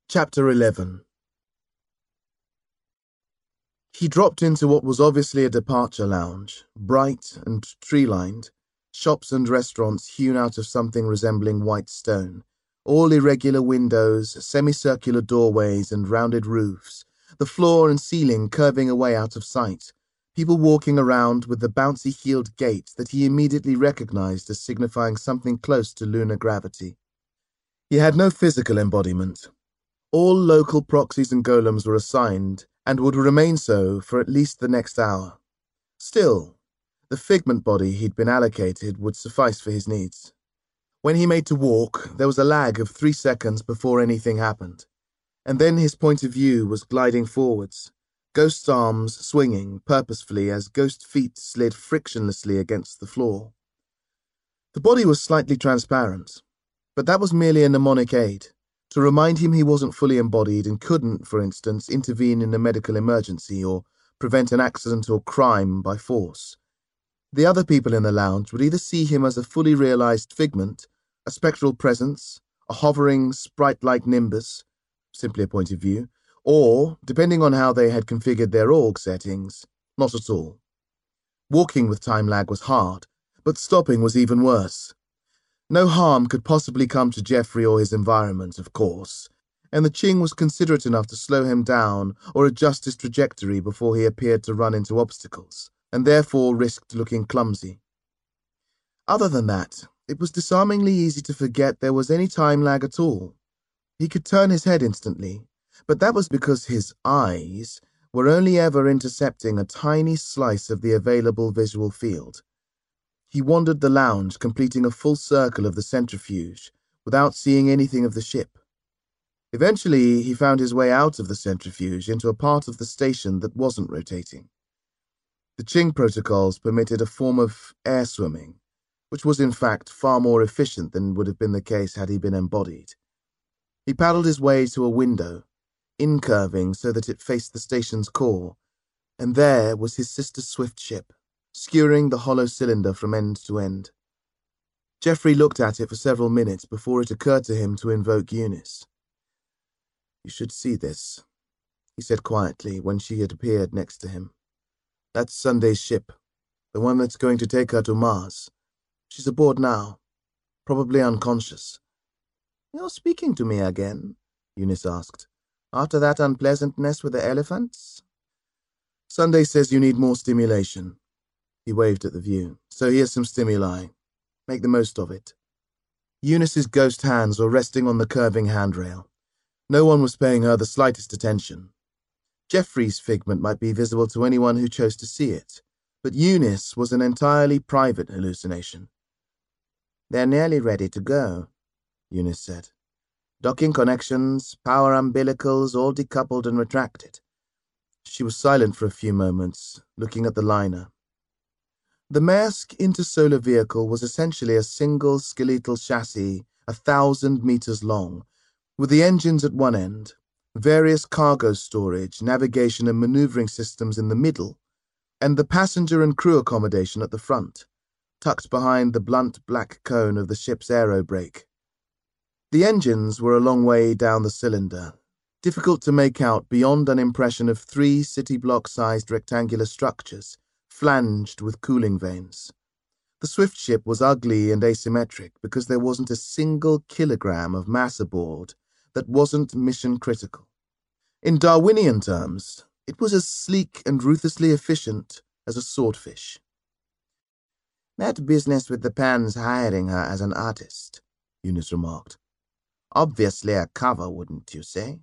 Chapter 11. He dropped into what was obviously a departure lounge, bright and tree-lined, shops and restaurants hewn out of something resembling white stone, all irregular windows, semicircular doorways and rounded roofs, the floor and ceiling curving away out of sight, people walking around with the bouncy-heeled gait that he immediately recognized as signifying something close to lunar gravity. He had no physical embodiment. All local proxies and golems were assigned, and would remain so for at least the next hour. Still, the figment body he'd been allocated would suffice for his needs. When he made to walk, there was a lag of 3 seconds before anything happened, and then his point of view was gliding forwards, ghost arms swinging purposefully as ghost feet slid frictionlessly against the floor. The body was slightly transparent, but that was merely a mnemonic aid, to remind him he wasn't fully embodied and couldn't, for instance, intervene in a medical emergency or prevent an accident or crime by force. The other people in the lounge would either see him as a fully realized figment, a spectral presence, a hovering, sprite-like nimbus, simply a point of view, or, depending on how they had configured their org settings, not at all. Walking with time lag was hard, but stopping was even worse. No harm could possibly come to Jeffrey or his environment, of course, and the Qing was considerate enough to slow him down or adjust his trajectory before he appeared to run into obstacles, and therefore risked looking clumsy. Other than that, it was disarmingly easy to forget there was any time lag at all. He could turn his head instantly, but that was because his eyes were only ever intercepting a tiny slice of the available visual field. He wandered the lounge, completing a full circle of the centrifuge, without seeing anything of the ship. Eventually, he found his way out of the centrifuge into a part of the station that wasn't rotating. The Qing protocols permitted a form of air swimming, which was in fact far more efficient than would have been the case had he been embodied. He paddled his way to a window, incurving so that it faced the station's core, and there was his sister Swift ship, skewering the hollow cylinder from end to end. Jeffrey looked at it for several minutes before it occurred to him to invoke Eunice. "You should see this," he said quietly when she had appeared next to him. "That's Sunday's ship, the one that's going to take her to Mars. She's aboard now, probably unconscious." "You're speaking to me again?" Eunice asked. "After that unpleasantness with the elephants?" "Sunday says you need more stimulation." He waved at the view. "So here's some stimuli. Make the most of it." Eunice's ghost hands were resting on the curving handrail. No one was paying her the slightest attention. Jeffrey's figment might be visible to anyone who chose to see it, but Eunice was an entirely private hallucination. "They're nearly ready to go," Eunice said. "Docking connections, power umbilicals, all decoupled and retracted." She was silent for a few moments, looking at the liner. The Maersk intersolar vehicle was essentially a single skeletal chassis 1,000 meters long, with the engines at one end, various cargo storage, navigation and maneuvering systems in the middle, and the passenger and crew accommodation at the front, tucked behind the blunt black cone of the ship's aerobrake. The engines were a long way down the cylinder, difficult to make out beyond an impression of 3 city block-sized rectangular structures, flanged with cooling vanes. The Swift ship was ugly and asymmetric because there wasn't a single kilogram of mass aboard that wasn't mission-critical. In Darwinian terms, it was as sleek and ruthlessly efficient as a swordfish. "That business with the Pans hiring her as an artist," Eunice remarked. "Obviously a cover, wouldn't you say?"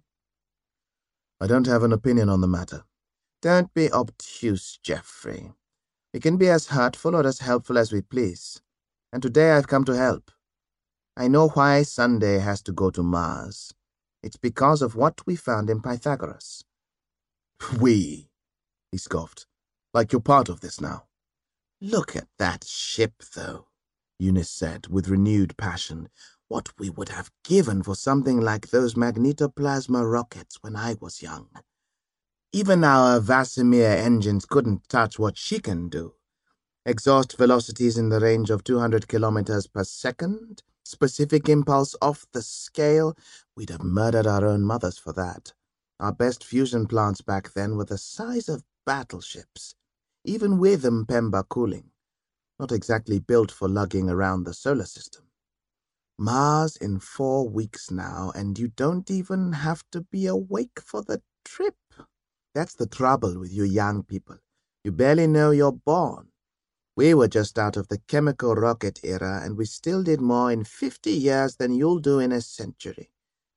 "I don't have an opinion on the matter." "Don't be obtuse, Jeffrey. We can be as hurtful or as helpful as we please, and today I've come to help. I know why Sunday has to go to Mars. It's because of what we found in Pythagoras." "We," he scoffed, "like you're part of this now." "Look at that ship, though," Eunice said with renewed passion. "What we would have given for something like those magnetoplasma rockets when I was young. Even our Vasimir engines couldn't touch what she can do. Exhaust velocities in the range of 200 kilometers per second. Specific impulse off the scale. We'd have murdered our own mothers for that. Our best fusion plants back then were the size of battleships, even with Mpemba cooling. Not exactly built for lugging around the solar system. Mars in 4 weeks now, and you don't even have to be awake for the trip. That's the trouble with you young people. You barely know you're born. We were just out of the chemical rocket era, and we still did more in 50 years than you'll do in a century.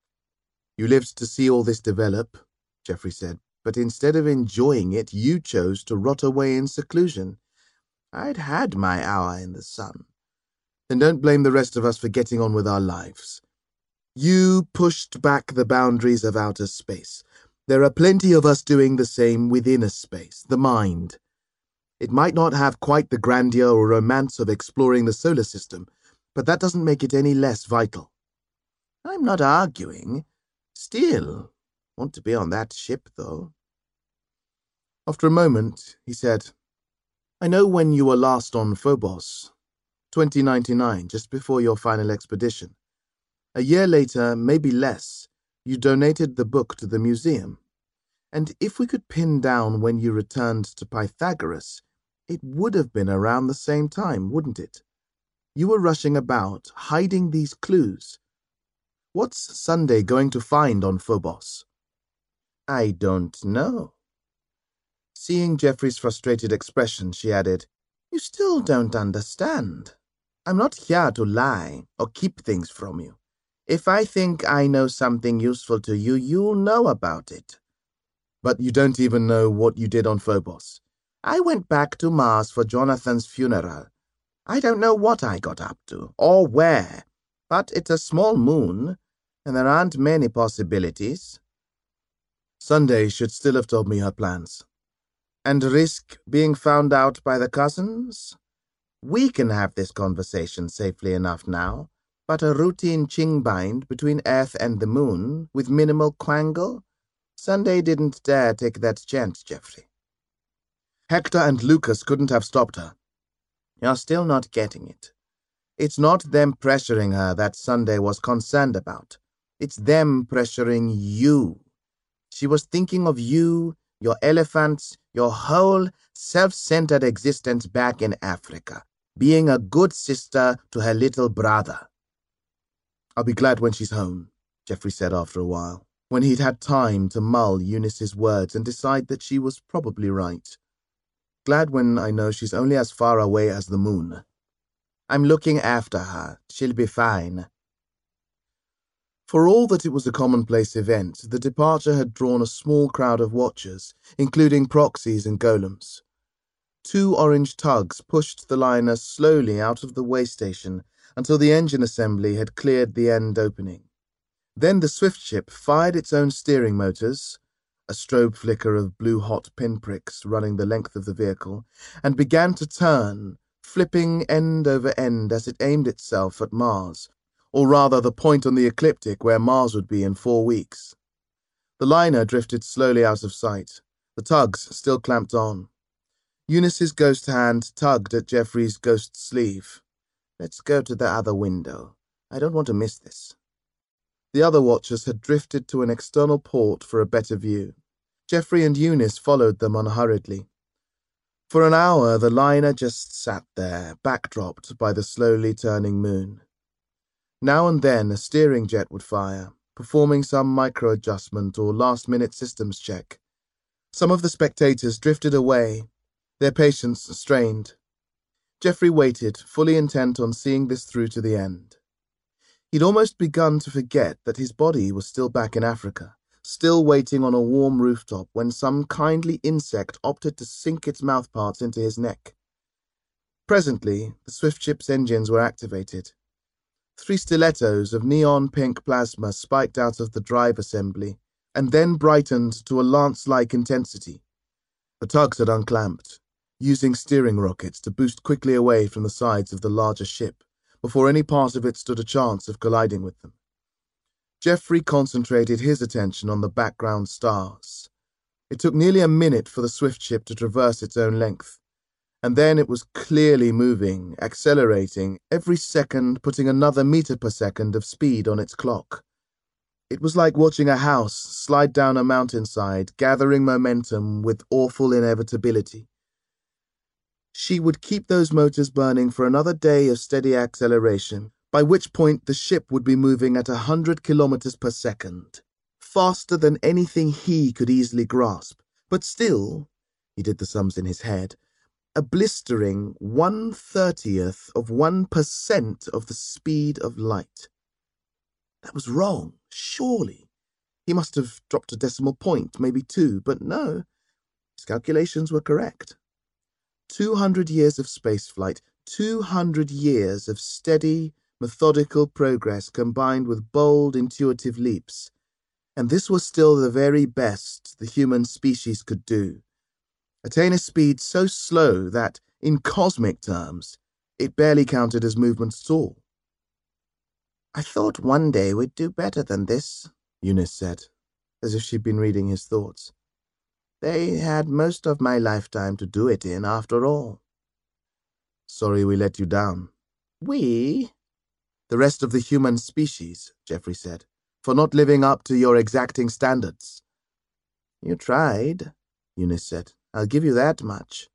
You lived to see all this develop, Geoffrey said, but instead of enjoying it, you chose to rot away in seclusion. I'd had my hour in the sun. Then don't blame the rest of us for getting on with our lives. You pushed back the boundaries of outer space. There are plenty of us doing the same within a space, the mind. It might not have quite the grandeur or romance of exploring the solar system, but that doesn't make it any less vital. I'm not arguing. Still, want to be on that ship, though. After a moment, he said, I know when you were last on Phobos. 2099, just before your final expedition. A year later, maybe less, you donated the book to the museum. And if we could pin down when you returned to Pythagoras, it would have been around the same time, wouldn't it? You were rushing about, hiding these clues. What's Sunday going to find on Phobos? I don't know. Seeing Geoffrey's frustrated expression, she added, You still don't understand. I'm not here to lie or keep things from you. If I think I know something useful to you, you'll know about it. But you don't even know what you did on Phobos. I went back to Mars for Jonathan's funeral. I don't know what I got up to, or where, but it's a small moon, and there aren't many possibilities. Sunday should still have told me her plans. And risk being found out by the cousins? We can have this conversation safely enough now, but a routine ching-bind between Earth and the moon, with minimal quangle? Sunday didn't dare take that chance, Geoffrey. Hector and Lucas couldn't have stopped her. You're still not getting it. It's not them pressuring her that Sunday was concerned about. It's them pressuring you. She was thinking of you, your elephants, your whole self-centered existence back in Africa, being a good sister to her little brother. I'll be glad when she's home, Geoffrey said after a while, when he'd had time to mull Eunice's words and decide that she was probably right. Glad when I know she's only as far away as the moon. I'm looking after her. She'll be fine. For all that it was a commonplace event, the departure had drawn a small crowd of watchers, including proxies and golems. 2 orange tugs pushed the liner slowly out of the way station until the engine assembly had cleared the end opening. Then the swift ship fired its own steering motors, a strobe flicker of blue-hot pinpricks running the length of the vehicle, and began to turn, flipping end over end as it aimed itself at Mars, or rather the point on the ecliptic where Mars would be in 4 weeks. The liner drifted slowly out of sight, the tugs still clamped on. Eunice's ghost hand tugged at Geoffrey's ghost sleeve. Let's go to the other window. I don't want to miss this. The other watchers had drifted to an external port for a better view. Geoffrey and Eunice followed them unhurriedly. For an hour, the liner just sat there, backdropped by the slowly turning moon. Now and then, a steering jet would fire, performing some micro-adjustment or last-minute systems check. Some of the spectators drifted away, their patience strained. Geoffrey waited, fully intent on seeing this through to the end. He'd almost begun to forget that his body was still back in Africa, still waiting on a warm rooftop when some kindly insect opted to sink its mouthparts into his neck. Presently, the swift ship's engines were activated. 3 stilettos of neon-pink plasma spiked out of the drive assembly, and then brightened to a lance-like intensity. The tugs had unclamped, using steering rockets to boost quickly away from the sides of the larger ship, before any part of it stood a chance of colliding with them. Geoffrey concentrated his attention on the background stars. It took nearly a minute for the swift ship to traverse its own length, And then it was clearly moving, accelerating, every second putting another meter per second of speed on its clock. It was like watching a house slide down a mountainside, gathering momentum with awful inevitability. She would keep those motors burning for another day of steady acceleration, by which point the ship would be moving at 100 kilometers per second, faster than anything he could easily grasp. But still, he did the sums in his head, a blistering 1/30th of 1% of the speed of light. That was wrong, surely. He must have dropped a decimal point, maybe two, but no, his calculations were correct. 200 years of spaceflight, 200 years of steady, methodical progress combined with bold, intuitive leaps. And this was still the very best the human species could do. Attain a speed so slow that, in cosmic terms, it barely counted as movement at all. "I thought one day we'd do better than this," Eunice said, as if she'd been reading his thoughts. "They had most of my lifetime to do it in, after all." "Sorry we let you down." "We?" "The rest of the human species," Geoffrey said, "for not living up to your exacting standards." "You tried," Eunice said. "I'll give you that much."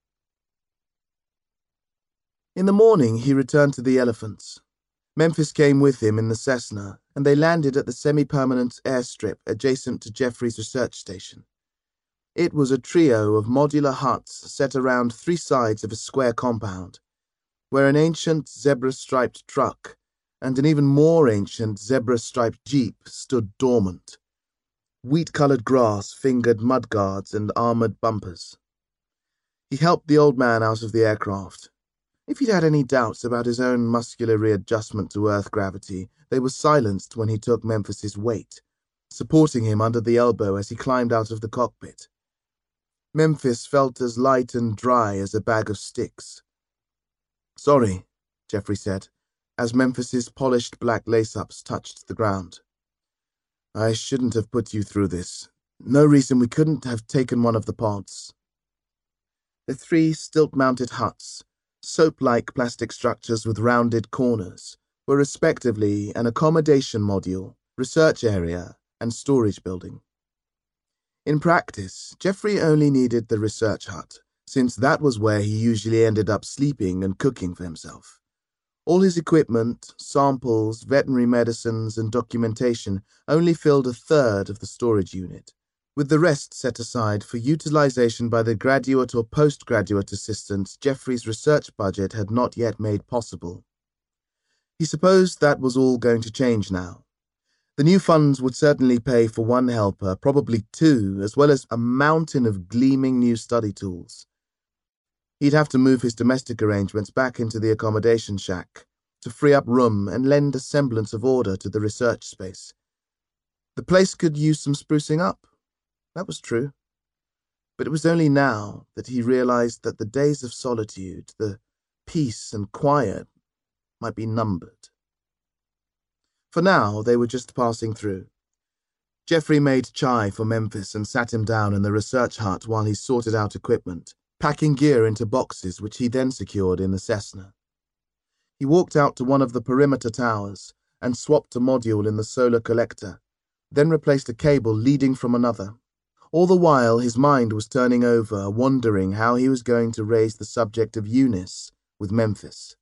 In the morning, he returned to the Elephants. Memphis came with him in the Cessna, and they landed at the semi-permanent airstrip adjacent to Geoffrey's research station. It was a trio of modular huts set around three sides of a square compound, where an ancient zebra-striped truck and an even more ancient zebra-striped jeep stood dormant. Wheat-colored grass fingered mudguards and armored bumpers. He helped the old man out of the aircraft. If he'd had any doubts about his own muscular readjustment to Earth gravity, they were silenced when he took Memphis's weight, supporting him under the elbow as he climbed out of the cockpit. Memphis felt as light and dry as a bag of sticks. "Sorry," Geoffrey said, as Memphis's polished black lace-ups touched the ground. "I shouldn't have put you through this. No reason we couldn't have taken one of the pods." The three stilt-mounted huts, soap-like plastic structures with rounded corners, were respectively an accommodation module, research area, and storage building. In practice, Geoffrey only needed the research hut, since that was where he usually ended up sleeping and cooking for himself. All his equipment, samples, veterinary medicines, and documentation only filled a third of the storage unit, with the rest set aside for utilization by the graduate or postgraduate assistants Geoffrey's research budget had not yet made possible. He supposed that was all going to change now. The new funds would certainly pay for one helper, probably two, as well as a mountain of gleaming new study tools. He'd have to move his domestic arrangements back into the accommodation shack to free up room and lend a semblance of order to the research space. The place could use some sprucing up. That was true. But it was only now that he realized that the days of solitude, the peace and quiet, might be numbered. For now, they were just passing through. Geoffrey made chai for Memphis and sat him down in the research hut while he sorted out equipment, packing gear into boxes which he then secured in the Cessna. He walked out to one of the perimeter towers and swapped a module in the solar collector, then replaced a cable leading from another. All the while, his mind was turning over, wondering how he was going to raise the subject of Eunice with Memphis.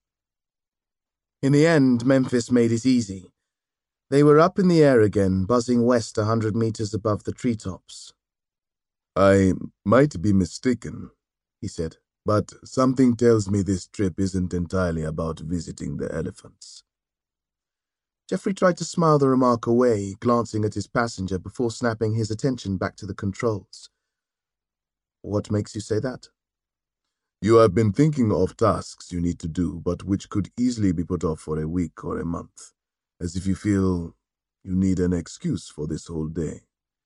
In the end, Memphis made it easy. They were up in the air again, buzzing west 100 meters above the treetops. "I might be mistaken," he said, "but something tells me this trip isn't entirely about visiting the elephants." Geoffrey tried to smile the remark away, glancing at his passenger before snapping his attention back to the controls. "What makes you say that?" "You have been thinking of tasks you need to do, but which could easily be put off for a week or a month, as if you feel you need an excuse for this whole day."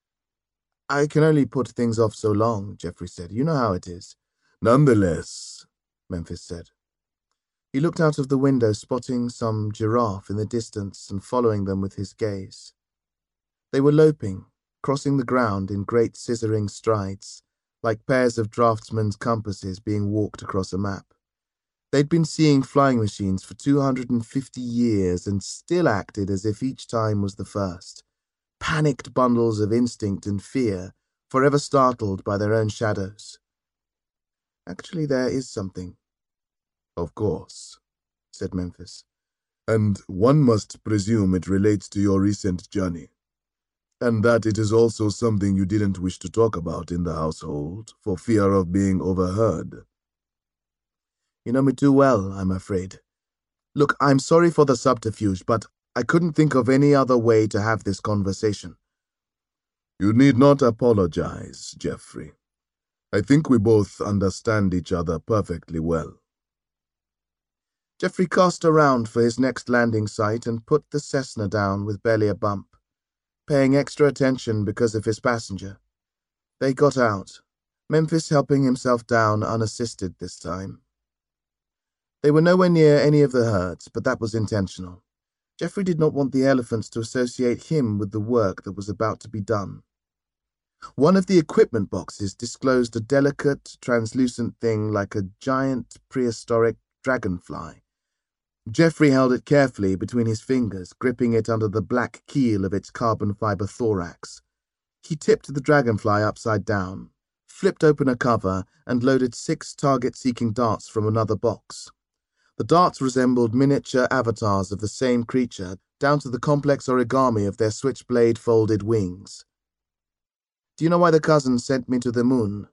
"I can only put things off so long," Geoffrey said. "You know how it is." "Nonetheless," Memphis said. He looked out of the window, spotting some giraffe in the distance and following them with his gaze. They were loping, crossing the ground in great scissoring strides, like pairs of draftsmen's compasses being walked across a map. They'd been seeing flying machines for 250 years and still acted as if each time was the first. Panicked bundles of instinct and fear, forever startled by their own shadows. Actually, there is something. Of course, said Memphis. And one must presume it relates to your recent journey. And that it is also something you didn't wish to talk about in the household, for fear of being overheard. You know me too well, I'm afraid. Look, I'm sorry for the subterfuge, but I couldn't think of any other way to have this conversation. You need not apologize, Geoffrey. I think we both understand each other perfectly well. Geoffrey cast around for his next landing site and put the Cessna down with barely a bump, paying extra attention because of his passenger. They got out, Memphis helping himself down unassisted this time. They were nowhere near any of the herds, but that was intentional. Geoffrey did not want the elephants to associate him with the work that was about to be done. One of the equipment boxes disclosed a delicate, translucent thing like a giant prehistoric dragonfly. Geoffrey held it carefully between his fingers, gripping it under the black keel of its carbon fiber thorax. He tipped the dragonfly upside down, flipped open a cover, and loaded 6 target-seeking darts from another box. The darts resembled miniature avatars of the same creature, down to the complex origami of their switchblade-folded wings. Do you know why the cousin sent me to the moon?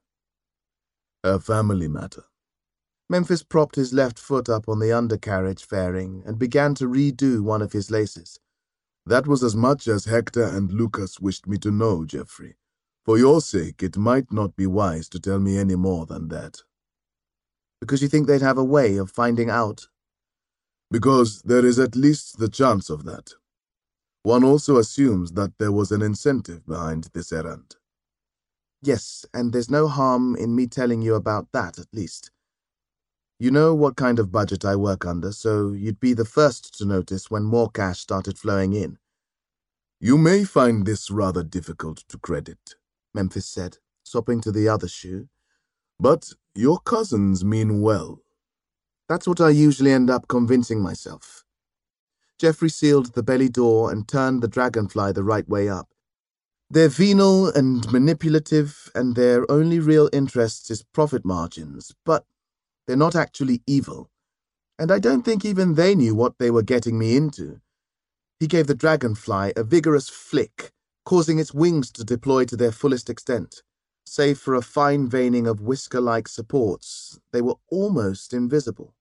A family matter. Memphis propped his left foot up on the undercarriage fairing and began to redo one of his laces. That was as much as Hector and Lucas wished me to know, Geoffrey. For your sake, it might not be wise to tell me any more than that. Because you think they'd have a way of finding out? Because there is at least the chance of that. One also assumes that there was an incentive behind this errand. Yes, and there's no harm in me telling you about that, at least. You know what kind of budget I work under, so you'd be the first to notice when more cash started flowing in. You may find this rather difficult to credit, Memphis said, swapping to the other shoe. But your cousins mean well. That's what I usually end up convincing myself. Geoffrey sealed the belly door and turned the dragonfly the right way up. They're venal and manipulative, and their only real interest is profit margins, but they're not actually evil. And I don't think even they knew what they were getting me into. He gave the dragonfly a vigorous flick, causing its wings to deploy to their fullest extent. Save for a fine veining of whisker-like supports, they were almost invisible.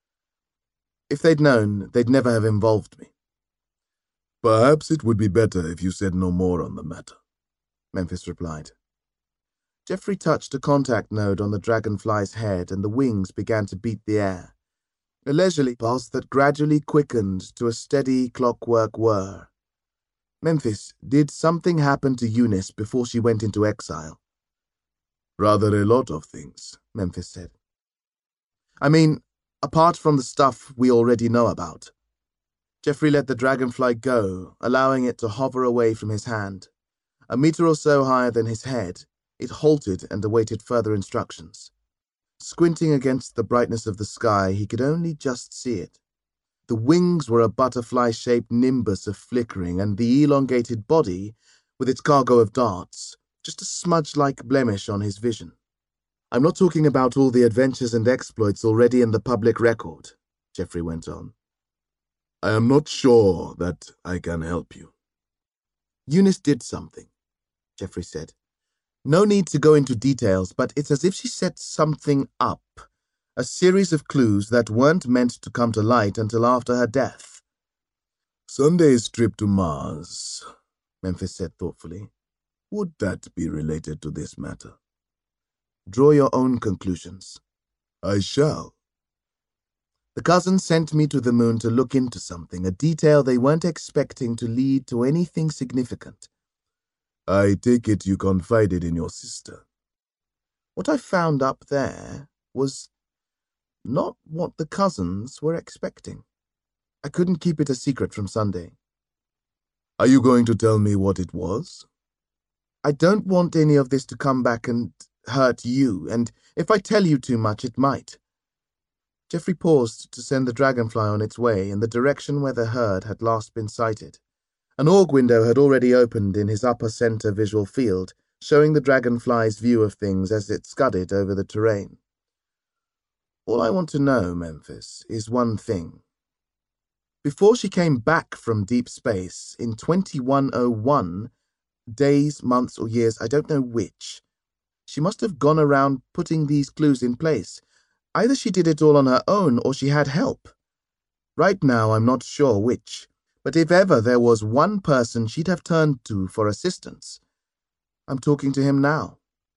If they'd known, they'd never have involved me. Perhaps it would be better if you said no more on the matter, Memphis replied. Geoffrey touched a contact node on the dragonfly's head, and the wings began to beat the air. A leisurely pulse that gradually quickened to a steady clockwork whir. Memphis, did something happen to Eunice before she went into exile? Rather a lot of things, Memphis said. I mean, apart from the stuff we already know about. Geoffrey let the dragonfly go, allowing it to hover away from his hand. A meter or so higher than his head, it halted and awaited further instructions. Squinting against the brightness of the sky, he could only just see it. The wings were a butterfly-shaped nimbus of flickering, and the elongated body, with its cargo of darts, just a smudge-like blemish on his vision. I'm not talking about all the adventures and exploits already in the public record, Geoffrey went on. I am not sure that I can help you. Eunice did something, Geoffrey said. No need to go into details, but it's as if she set something up, a series of clues that weren't meant to come to light until after her death. Sunday's trip to Mars, Memphis said thoughtfully. Would that be related to this matter? Draw your own conclusions. I shall. The cousins sent me to the moon to look into something, a detail they weren't expecting to lead to anything significant. I take it you confided in your sister. What I found up there was not what the cousins were expecting. I couldn't keep it a secret from Sunday. Are you going to tell me what it was? I don't want any of this to come back and hurt you, and if I tell you too much, it might. Geoffrey paused to send the dragonfly on its way in the direction where the herd had last been sighted. An org window had already opened in his upper center visual field, showing the dragonfly's view of things as it scudded over the terrain. All I want to know, Memphis, is one thing. Before she came back from deep space in 2101, days, months, or years, I don't know which, she must have gone around putting these clues in place. Either she did it all on her own or she had help. Right now, I'm not sure which, but if ever there was one person she'd have turned to for assistance, I'm talking to him now.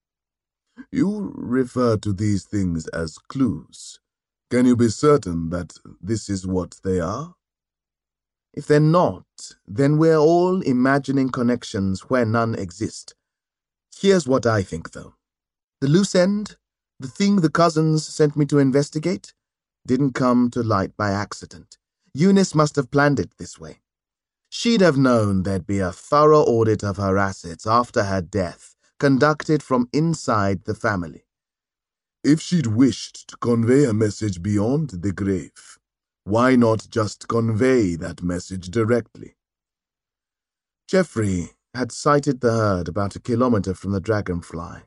You refer to these things as clues. Can you be certain that this is what they are? If they're not, then we're all imagining connections where none exist. Here's what I think, though. The loose end, the thing the cousins sent me to investigate, didn't come to light by accident. Eunice must have planned it this way. She'd have known there'd be a thorough audit of her assets after her death, conducted from inside the family. If she'd wished to convey a message beyond the grave, why not just convey that message directly? Geoffrey had sighted the herd about 1 kilometer from the dragonfly.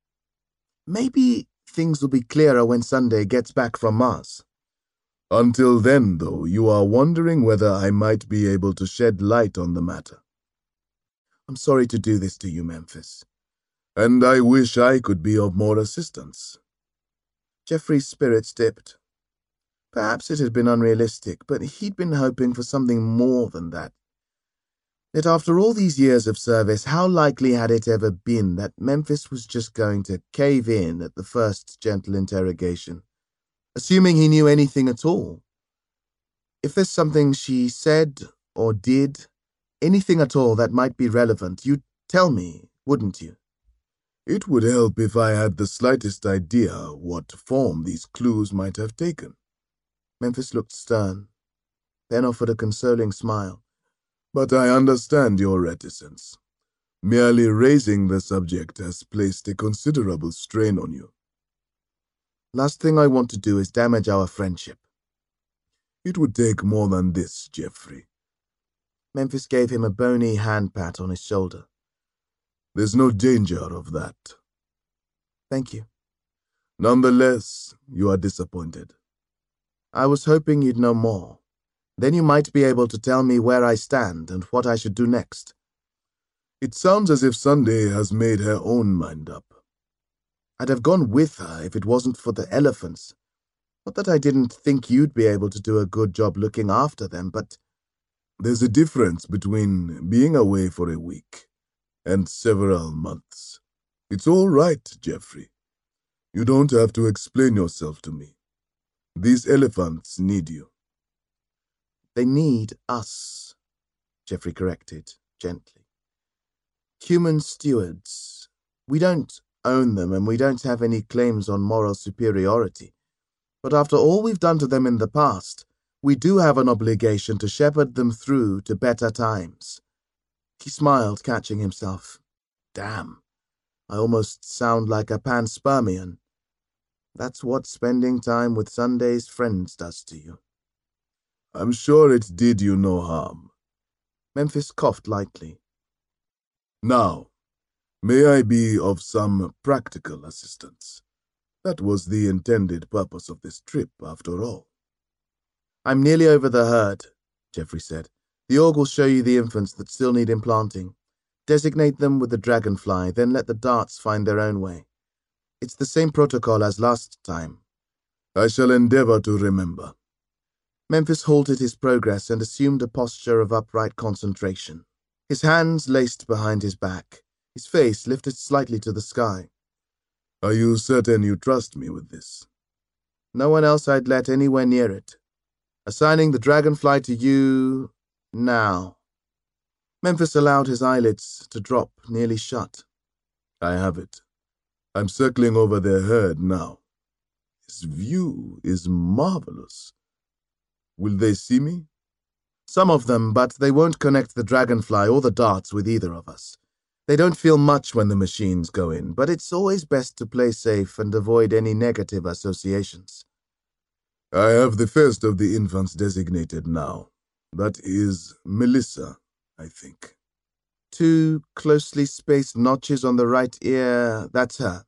Maybe things will be clearer when Sunday gets back from Mars. Until then, though, you are wondering whether I might be able to shed light on the matter. I'm sorry to do this to you, Memphis. And I wish I could be of more assistance. Geoffrey's spirits dipped. Perhaps it had been unrealistic, but he'd been hoping for something more than that. Yet after all these years of service, how likely had it ever been that Memphis was just going to cave in at the first gentle interrogation, assuming he knew anything at all? If there's something she said or did, anything at all that might be relevant, you'd tell me, wouldn't you? It would help if I had the slightest idea what form these clues might have taken. Memphis looked stern, then offered a consoling smile. But I understand your reticence. Merely raising the subject has placed a considerable strain on you. Last thing I want to do is damage our friendship. It would take more than this, Geoffrey. Memphis gave him a bony hand pat on his shoulder. There's no danger of that. Thank you. Nonetheless, you are disappointed. I was hoping you'd know more. Then you might be able to tell me where I stand and what I should do next. It sounds as if Sunday has made her own mind up. I'd have gone with her if it wasn't for the elephants. Not that I didn't think you'd be able to do a good job looking after them, but... There's a difference between being away for a week and several months. It's all right, Geoffrey. You don't have to explain yourself to me. These elephants need you. They need us, Geoffrey corrected, gently. Human stewards. We don't own them and we don't have any claims on moral superiority. But after all we've done to them in the past, we do have an obligation to shepherd them through to better times. He smiled, catching himself. Damn, I almost sound like a panspermian. That's what spending time with Sunday's friends does to you. I'm sure it did you no harm. Memphis coughed lightly. Now, may I be of some practical assistance? That was the intended purpose of this trip, after all. I'm nearly over the herd, Geoffrey said. The org will show you the infants that still need implanting. Designate them with the dragonfly, then let the darts find their own way. It's the same protocol as last time. I shall endeavor to remember. Memphis halted his progress and assumed a posture of upright concentration. His hands laced behind his back, his face lifted slightly to the sky. Are you certain you trust me with this? No one else I'd let anywhere near it. Assigning the dragonfly to you now. Memphis allowed his eyelids to drop nearly shut. I have it. I'm circling over their herd now. His view is marvelous. Will they see me? Some of them, but they won't connect the dragonfly or the darts with either of us. They don't feel much when the machines go in, but it's always best to play safe and avoid any negative associations. I have the first of the infants designated now. That is Melissa, I think. 2 closely spaced notches on the right ear, that's her.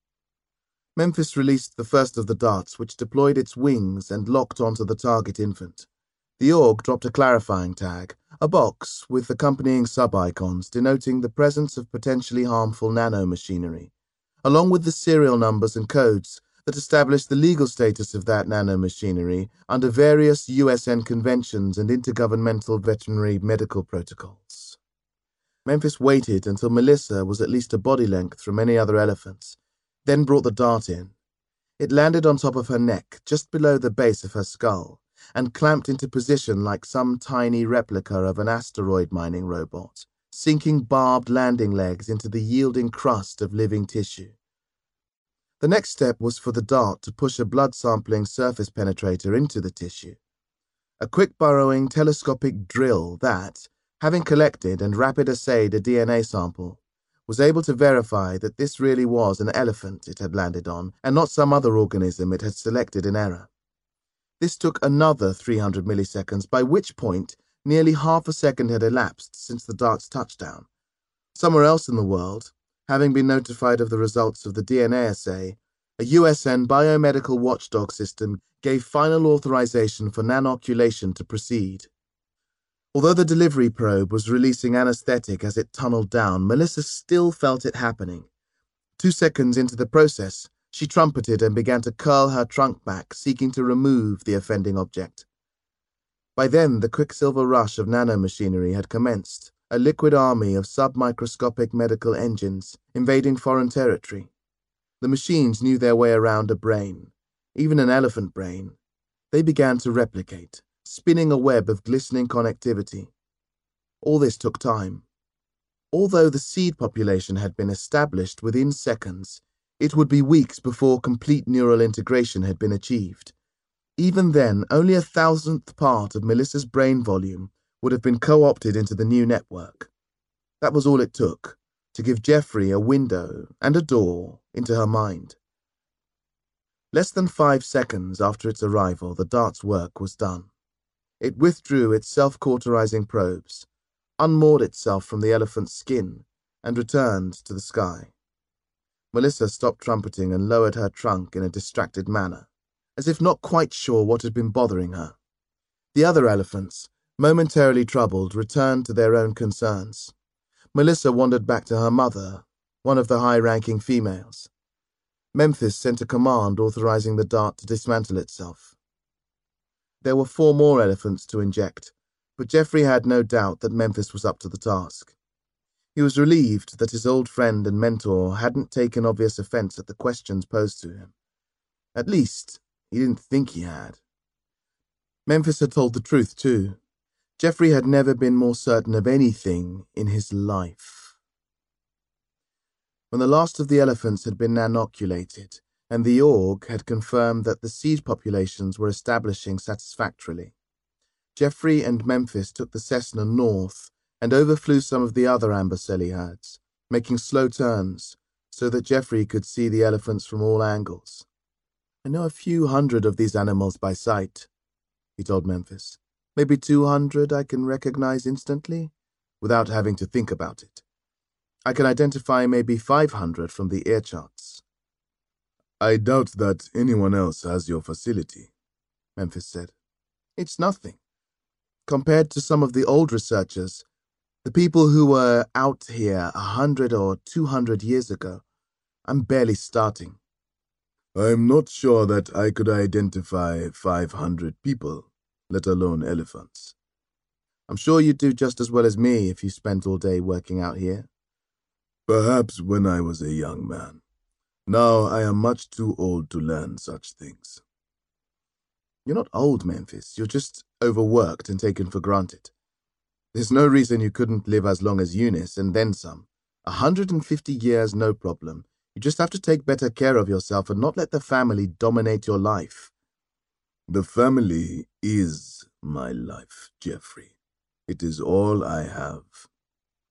Memphis released the first of the darts, which deployed its wings and locked onto the target infant. The Org dropped a clarifying tag, a box with accompanying sub-icons denoting the presence of potentially harmful nanomachinery, along with the serial numbers and codes that established the legal status of that nanomachinery under various USN conventions and intergovernmental veterinary medical protocols. Memphis waited until Melissa was at least a body length from any other elephants, then brought the dart in. It landed on top of her neck, just below the base of her skull, and clamped into position like some tiny replica of an asteroid mining robot, sinking barbed landing legs into the yielding crust of living tissue. The next step was for the dart to push a blood-sampling surface penetrator into the tissue, a quick-burrowing telescopic drill that, having collected and rapid assayed a DNA sample, was able to verify that this really was an elephant it had landed on and not some other organism it had selected in error. This took another 300 milliseconds, by which point nearly half a second had elapsed since the dart's touchdown. Somewhere else in the world, having been notified of the results of the DNA assay, a USN biomedical watchdog system gave final authorization for nanoculation to proceed. Although the delivery probe was releasing anesthetic as it tunneled down, Melissa still felt it happening. 2 seconds into the process, she trumpeted and began to curl her trunk back, seeking to remove the offending object. By then, the quicksilver rush of nanomachinery had commenced, a liquid army of submicroscopic medical engines invading foreign territory. The machines knew their way around a brain, even an elephant brain. They began to replicate, spinning a web of glistening connectivity. All this took time. Although the seed population had been established within seconds, it would be weeks before complete neural integration had been achieved. Even then, only 1,000th part of Melissa's brain volume would have been co-opted into the new network. That was all it took, to give Jeffrey a window and a door into her mind. Less than 5 seconds after its arrival, the dart's work was done. It withdrew its self-cauterizing probes, unmoored itself from the elephant's skin, and returned to the sky. Melissa stopped trumpeting and lowered her trunk in a distracted manner, as if not quite sure what had been bothering her. The other elephants, momentarily troubled, returned to their own concerns. Melissa wandered back to her mother, one of the high-ranking females. Memphis sent a command authorizing the dart to dismantle itself. There were 4 more elephants to inject, but Jeffrey had no doubt that Memphis was up to the task. He was relieved that his old friend and mentor hadn't taken obvious offense at the questions posed to him. At least, he didn't think he had. Memphis had told the truth, too. Jeffrey had never been more certain of anything in his life. When the last of the elephants had been nanoculated, and the Org had confirmed that the seed populations were establishing satisfactorily, Jeffrey and Memphis took the Cessna north and overflew some of the other Ambercelli herds, making slow turns so that Jeffrey could see the elephants from all angles. "I know a few hundred of these animals by sight," he told Memphis. "Maybe 200 I can recognize instantly, without having to think about it. I can identify maybe 500 from the ear charts." "I doubt that anyone else has your facility," Memphis said. "It's nothing. Compared to some of the old researchers, the people who were out here 100 or 200 years ago, I'm barely starting." "I'm not sure that I could identify 500 people, let alone elephants." "I'm sure you'd do just as well as me if you spent all day working out here." "Perhaps when I was a young man. Now I am much too old to learn such things." "You're not old, Memphis. You're just overworked and taken for granted. There's no reason you couldn't live as long as Eunice and then some. 150 years, no problem. You just have to take better care of yourself and not let the family dominate your life." "The family is my life, Jeffrey. It is all I have."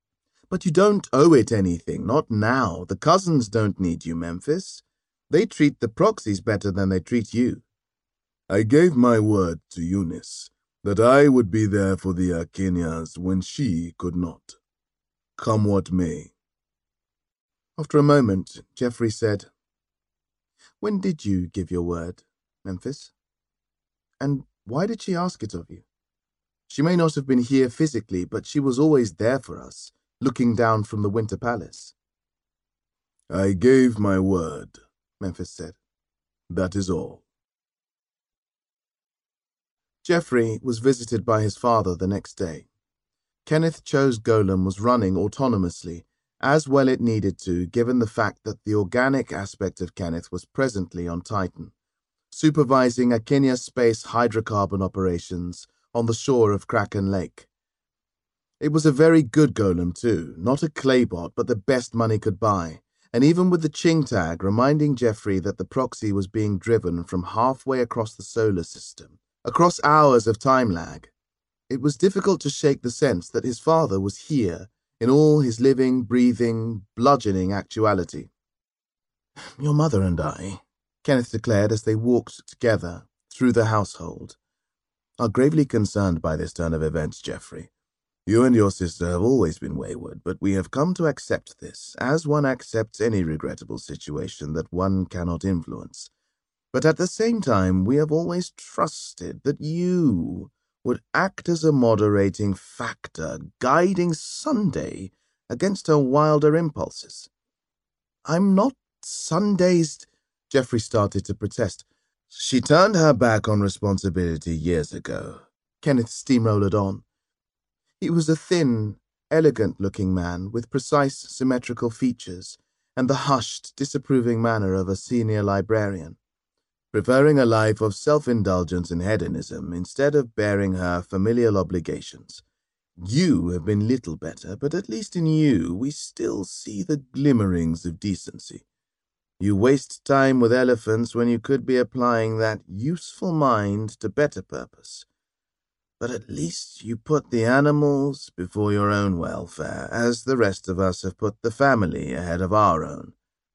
But you don't owe it anything, not now. The cousins don't need you, Memphis. They treat the proxies better than they treat you. I gave my word to Eunice that I would be there for the Arcanias when she could not. Come what may. After a moment, Geoffrey said, "When did you give your word, Memphis? And why did she ask it of you? She may not have been here physically, but she was always there for us, looking down from the Winter Palace." "I gave my word," Memphis said. "That is all." Geoffrey was visited by his father the next day. Kenneth Cho's golem was running autonomously, as well it needed to, given the fact that the organic aspect of Kenneth was presently on Titan, supervising Akinia Space hydrocarbon operations on the shore of Kraken Lake. It was a very good golem too, not a claybot, but the best money could buy, and even with the Ching tag reminding Geoffrey that the proxy was being driven from halfway across the solar system, across hours of time lag, it was difficult to shake the sense that his father was here in all his living, breathing, bludgeoning actuality. "Your mother and I," Kenneth declared as they walked together through the household, "are gravely concerned by this turn of events, Geoffrey. You and your sister have always been wayward, but we have come to accept this, as one accepts any regrettable situation that one cannot influence. But at the same time, we have always trusted that you would act as a moderating factor, guiding Sunday against her wilder impulses." "I'm not Sunday's," Geoffrey started to protest. "She turned her back on responsibility years ago," Kenneth steamrolled on. He was a thin, elegant-looking man with precise, symmetrical features and the hushed, disapproving manner of a senior librarian, preferring a life of self-indulgence and hedonism instead of bearing her familial obligations. "You have been little better, but at least in you we still see the glimmerings of decency. You waste time with elephants when you could be applying that useful mind to better purpose. But at least you put the animals before your own welfare, as the rest of us have put the family ahead of our own.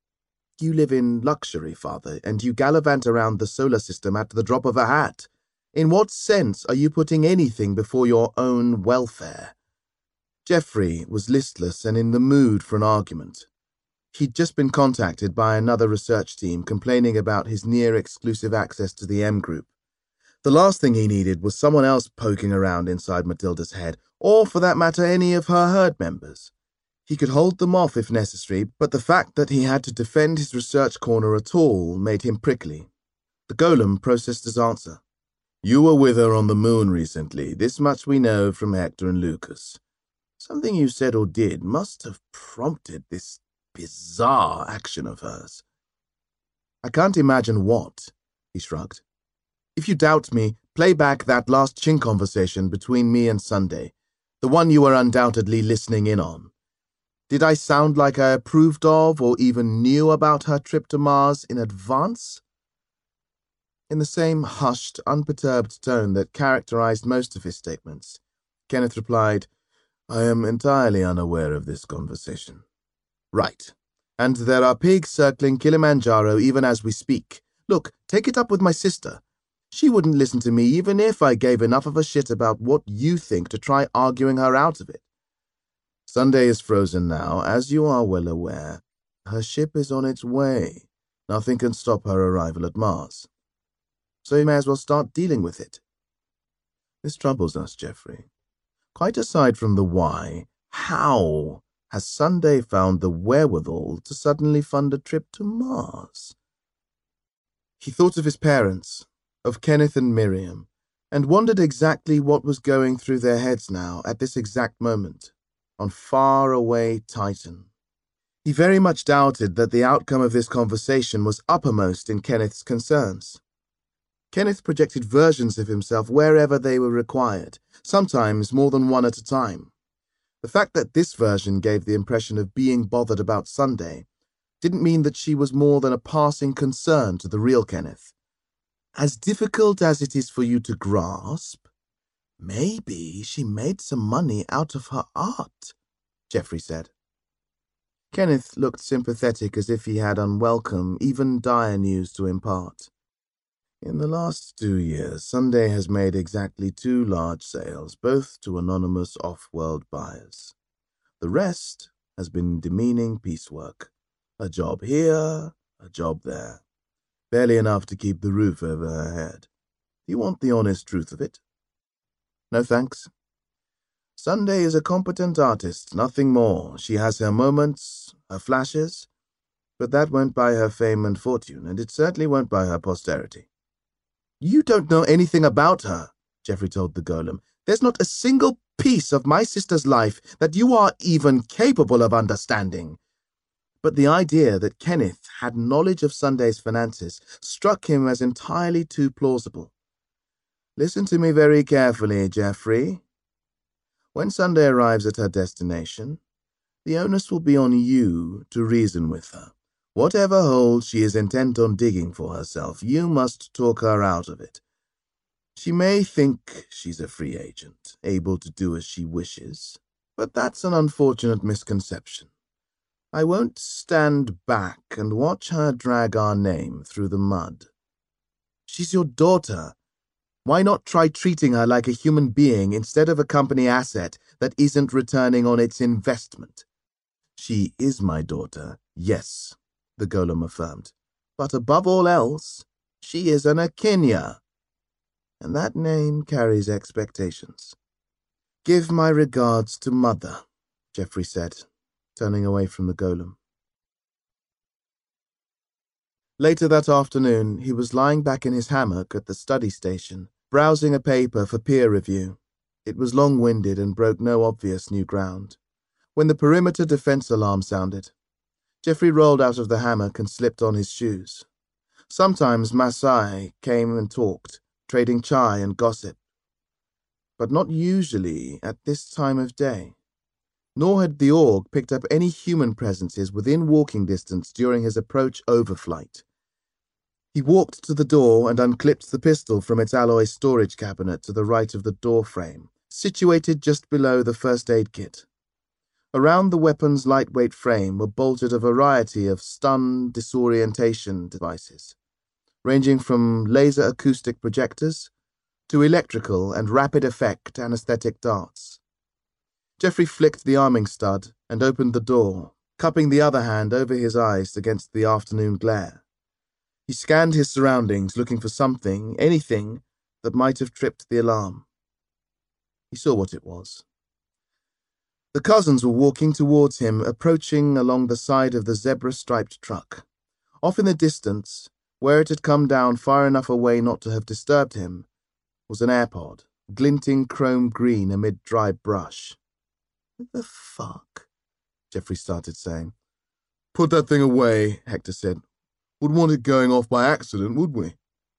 You live in luxury, Father, and you gallivant around the solar system at the drop of a hat. In what sense are you putting anything before your own welfare?" Geoffrey was listless and in the mood for an argument. He'd just been contacted by another research team complaining about his near-exclusive access to the M Group. The last thing he needed was someone else poking around inside Matilda's head, or for that matter any of her herd members. He could hold them off if necessary, but the fact that he had to defend his research corner at all made him prickly. The golem processed his answer. "You were with her on the moon recently. This much we know from Hector and Lucas. Something you said or did must have prompted this bizarre action of hers." "I can't imagine what," he shrugged. "If you doubt me, play back that last Ching conversation between me and Sunday, the one you were undoubtedly listening in on. Did I sound like I approved of or even knew about her trip to Mars in advance?" In the same hushed, unperturbed tone that characterized most of his statements, Kenneth replied, "I am entirely unaware of this conversation." "Right. And there are pigs circling Kilimanjaro even as we speak. Look, take it up with my sister. She wouldn't listen to me even if I gave enough of a shit about what you think to try arguing her out of it. Sunday is frozen now, as you are well aware. Her ship is on its way. Nothing can stop her arrival at Mars. So you may as well start dealing with it." "This troubles us, Geoffrey. Quite aside from the why, how has Sunday found the wherewithal to suddenly fund a trip to Mars?" He thought of his parents, of Kenneth and Miriam, and wondered exactly what was going through their heads now at this exact moment, on far-away Titan. He very much doubted that the outcome of this conversation was uppermost in Kenneth's concerns. Kenneth projected versions of himself wherever they were required, sometimes more than one at a time. The fact that this version gave the impression of being bothered about Sunday didn't mean that she was more than a passing concern to the real Kenneth. As difficult as it is for you to grasp, maybe she made some money out of her art, Geoffrey said. Kenneth looked sympathetic, as if he had unwelcome, even dire news to impart. In the last 2 years, Sunday has made exactly 2 large sales, both to anonymous off-world buyers. The rest has been demeaning piecework. A job here, a job there. Barely enough to keep the roof over her head. Do you want the honest truth of it? No thanks. Sunday is a competent artist, nothing more. She has her moments, her flashes, but that won't buy her fame and fortune, and it certainly won't buy her posterity. You don't know anything about her, Geoffrey told the golem. There's not a single piece of my sister's life that you are even capable of understanding. But the idea that Kenneth had knowledge of Sunday's finances struck him as entirely too plausible. Listen to me very carefully, Geoffrey. When Sunday arrives at her destination, the onus will be on you to reason with her. Whatever hole she is intent on digging for herself, you must talk her out of it. She may think she's a free agent, able to do as she wishes, but that's an unfortunate misconception. I won't stand back and watch her drag our name through the mud. She's your daughter. Why not try treating her like a human being instead of a company asset that isn't returning on its investment? She is my daughter, yes, the golem affirmed. But above all else, she is an Akinya, and that name carries expectations. Give my regards to Mother, Geoffrey said, turning away from the golem. Later that afternoon, he was lying back in his hammock at the study station, browsing a paper for peer review. It was long-winded and broke no obvious new ground. When the perimeter defense alarm sounded, Geoffrey rolled out of the hammock and slipped on his shoes. Sometimes Masai came and talked, trading chai and gossip, but not usually at this time of day. Nor had the org picked up any human presences within walking distance during his approach overflight. He walked to the door and unclipped the pistol from its alloy storage cabinet to the right of the door frame, situated just below the first aid kit. Around the weapon's lightweight frame were bolted a variety of stun disorientation devices, ranging from laser acoustic projectors to electrical and rapid effect anesthetic darts. Geoffrey flicked the arming stud and opened the door, cupping the other hand over his eyes against the afternoon glare. He scanned his surroundings, looking for something, anything, that might have tripped the alarm. He saw what it was. The cousins were walking towards him, approaching along the side of the zebra-striped truck. Off in the distance, where it had come down far enough away not to have disturbed him, was an AirPod, glinting chrome green amid dry brush. What the fuck? Geoffrey started saying. Put that thing away, Hector said. Wouldn't want it going off by accident, would we?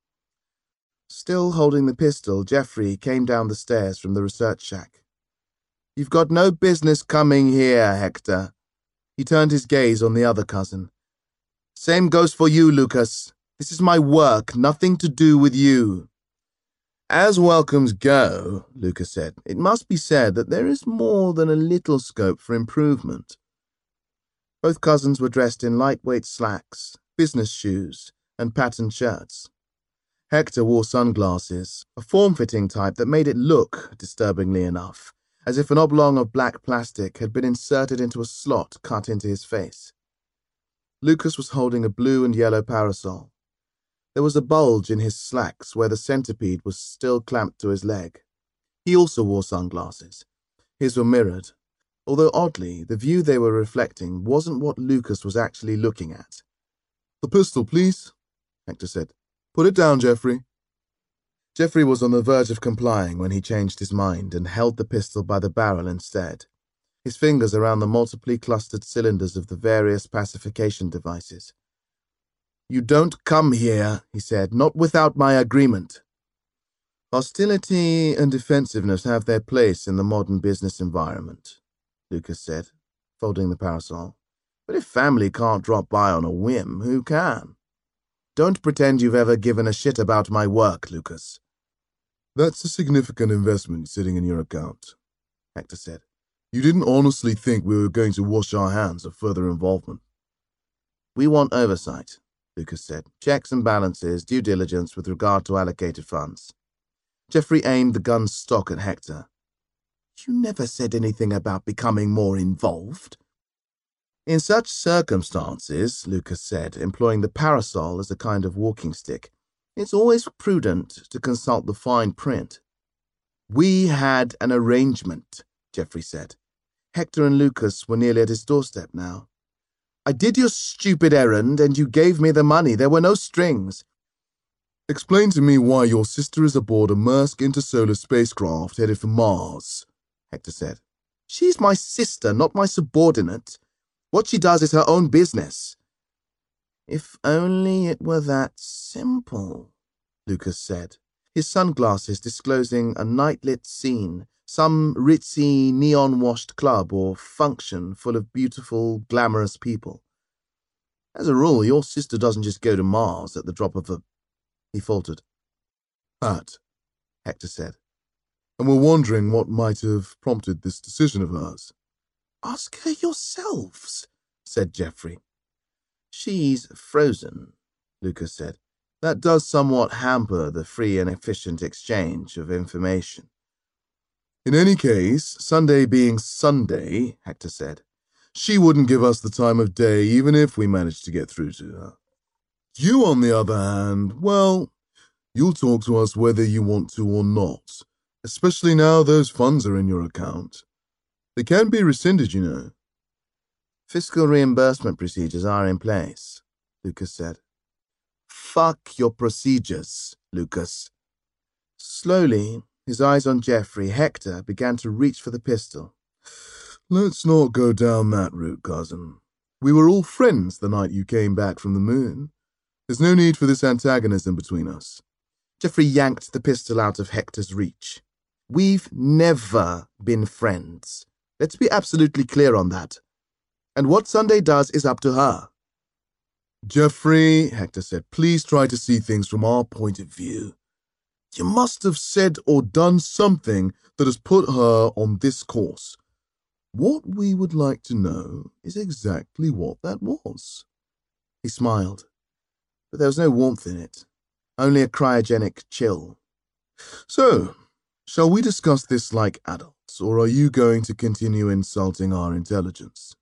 Still holding the pistol, Geoffrey came down the stairs from the research shack. You've got no business coming here, Hector. He turned his gaze on the other cousin. Same goes for you, Lucas. This is my work, nothing to do with you. As welcomes go, Lucas said, it must be said that there is more than a little scope for improvement. Both cousins were dressed in lightweight slacks, business shoes, and patterned shirts. Hector wore sunglasses, a form-fitting type that made it look, disturbingly enough, as if an oblong of black plastic had been inserted into a slot cut into his face. Lucas was holding a blue and yellow parasol. There was a bulge in his slacks where the centipede was still clamped to his leg. He also wore sunglasses. His were mirrored, although oddly, the view they were reflecting wasn't what Lucas was actually looking at. The pistol, please, Hector said. Put it down, Geoffrey. Geoffrey was on the verge of complying when he changed his mind and held the pistol by the barrel instead, his fingers around the multiply clustered cylinders of the various pacification devices. You don't come here, he said, not without my agreement. Hostility and defensiveness have their place in the modern business environment, Lucas said, folding the parasol. But if family can't drop by on a whim, who can? Don't pretend you've ever given a shit about my work, Lucas. That's a significant investment sitting in your account, Hector said. You didn't honestly think we were going to wash our hands of further involvement? We want oversight, Lucas said. Checks and balances, due diligence with regard to allocated funds. Geoffrey aimed the gun's stock at Hector. You never said anything about becoming more involved. In such circumstances, Lucas said, employing the parasol as a kind of walking stick, it's always prudent to consult the fine print. We had an arrangement, Geoffrey said. Hector and Lucas were nearly at his doorstep now. I did your stupid errand and you gave me the money. There were no strings. Explain to me why your sister is aboard a Maersk intersolar spacecraft headed for Mars, Hector said. She's my sister, not my subordinate. What she does is her own business. If only it were that simple, Lucas said, his sunglasses disclosing a night-lit scene, some ritzy, neon-washed club or function full of beautiful, glamorous people. As a rule, your sister doesn't just go to Mars at the drop of a... He faltered. Pat, Hector said. And we're wondering what might have prompted this decision of hers. Ask her yourselves, said Geoffrey. She's frozen, Lucas said. That does somewhat hamper the free and efficient exchange of information. In any case, Sunday being Sunday, Hector said, she wouldn't give us the time of day even if we managed to get through to her. You, on the other hand, well, you'll talk to us whether you want to or not, especially now those funds are in your account. They can be rescinded, you know. Fiscal reimbursement procedures are in place, Lucas said. Fuck your procedures, Lucas. Slowly, his eyes on Geoffrey, Hector began to reach for the pistol. Let's not go down that route, cousin. We were all friends the night you came back from the moon. There's no need for this antagonism between us. Geoffrey yanked the pistol out of Hector's reach. We've never been friends. Let's be absolutely clear on that. And what Sunday does is up to her. Geoffrey, Hector said, please try to see things from our point of view. You must have said or done something that has put her on this course. What we would like to know is exactly what that was. He smiled, but there was no warmth in it, only a cryogenic chill. So, shall we discuss this like adults, or are you going to continue insulting our intelligence?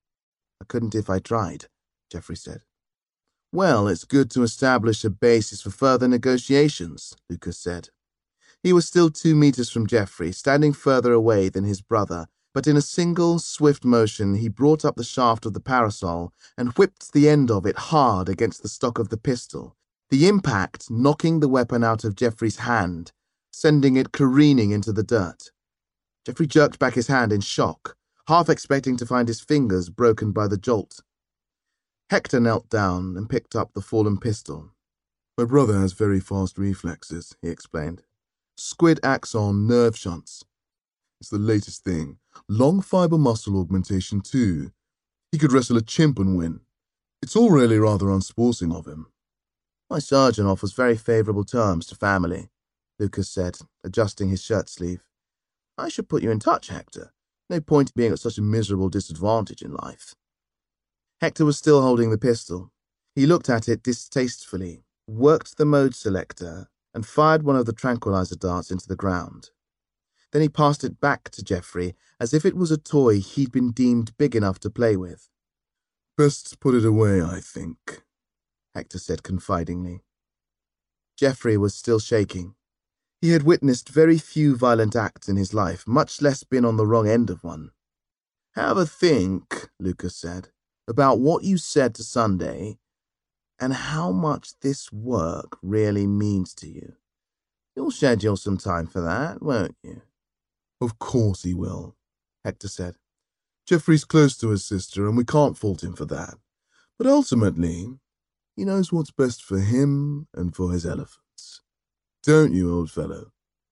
I couldn't if I tried, Geoffrey said. Well, it's good to establish a basis for further negotiations, Lucas said. He was still 2 meters from Geoffrey, standing further away than his brother, but in a single, swift motion he brought up the shaft of the parasol and whipped the end of it hard against the stock of the pistol, the impact knocking the weapon out of Geoffrey's hand, sending it careening into the dirt. Geoffrey jerked back his hand in shock, half expecting to find his fingers broken by the jolt. Hector knelt down and picked up the fallen pistol. My brother has very fast reflexes, he explained. Squid axon nerve shunts. It's the latest thing. Long fiber muscle augmentation too. He could wrestle a chimp and win. It's all really rather unsporting of him. My sergeant offers very favourable terms to family, Lucas said, adjusting his shirt sleeve. I should put you in touch, Hector. No point in being at such a miserable disadvantage in life. Hector was still holding the pistol. He looked at it distastefully, worked the mode selector, and fired one of the tranquilizer darts into the ground. Then he passed it back to Geoffrey, as if it was a toy he'd been deemed big enough to play with. Best put it away, I think, Hector said confidingly. Geoffrey was still shaking. He had witnessed very few violent acts in his life, much less been on the wrong end of one. Have a think, Lucas said, about what you said to Sunday and how much this work really means to you. You'll schedule some time for that, won't you? Of course he will, Hector said. Geoffrey's close to his sister and we can't fault him for that. But ultimately, he knows what's best for him and for his elephants. Don't you, old fellow?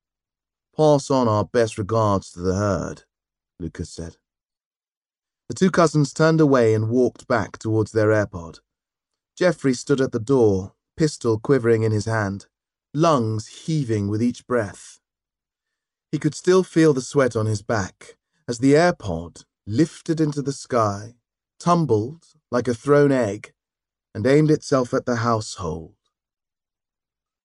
Pass on our best regards to the herd, Lucas said. The two cousins turned away and walked back towards their airpod. Geoffrey stood at the door, pistol quivering in his hand, lungs heaving with each breath. He could still feel the sweat on his back, as the AirPod lifted into the sky, tumbled like a thrown egg, and aimed itself at the household.